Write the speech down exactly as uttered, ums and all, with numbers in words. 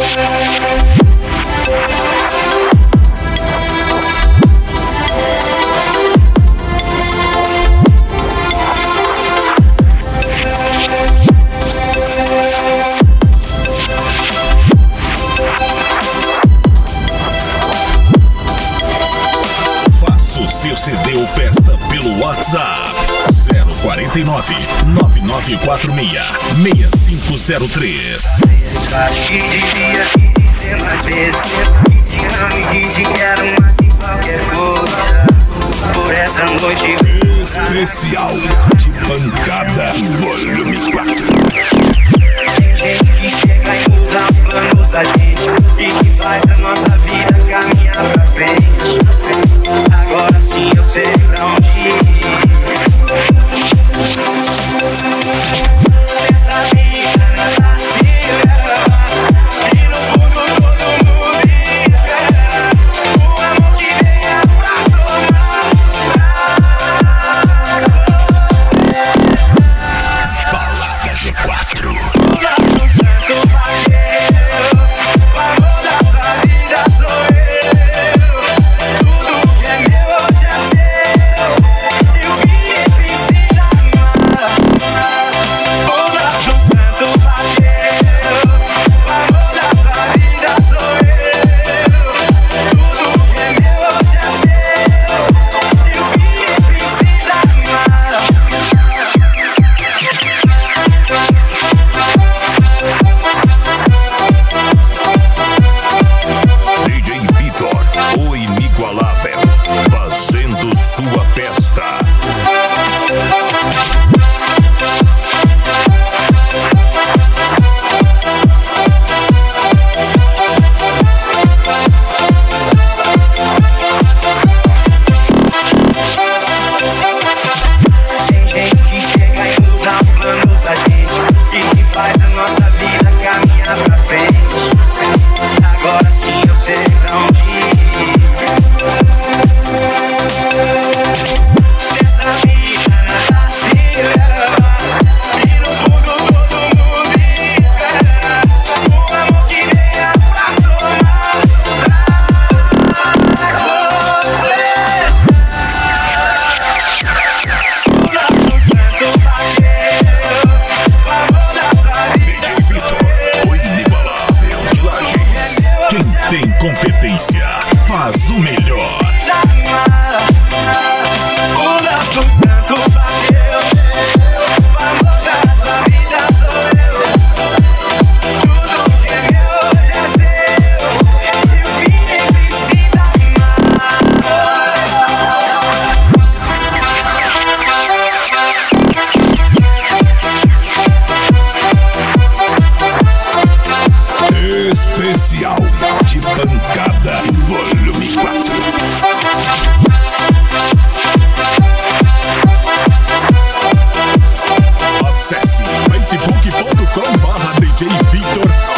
Seu C D ou festa pelo WhatsApp zero quatro nove, nove nove quatro seis, seis cinco zero três. Acho que devia te dizer mais vezes que te amo e que te quero mais em qualquer coisa. Por essa noite especial de pancada volume quatro. Tem gente que chega e muda os planos da gente e que faz a nossa vida caminhar pra frente. Agora sim eu sei pra onde ir. Essa vida nada se e no fundo todo mundo vibra. O amor que venha pra somar. Balada G quatro. Competência faz o melhor. O nosso santo bateu. O amor da sua vida sou eu. Tudo que é meu hoje é seu. E o fim nem precisa especial de pancada volume quatro. Acesse facebook ponto com barra D J Victor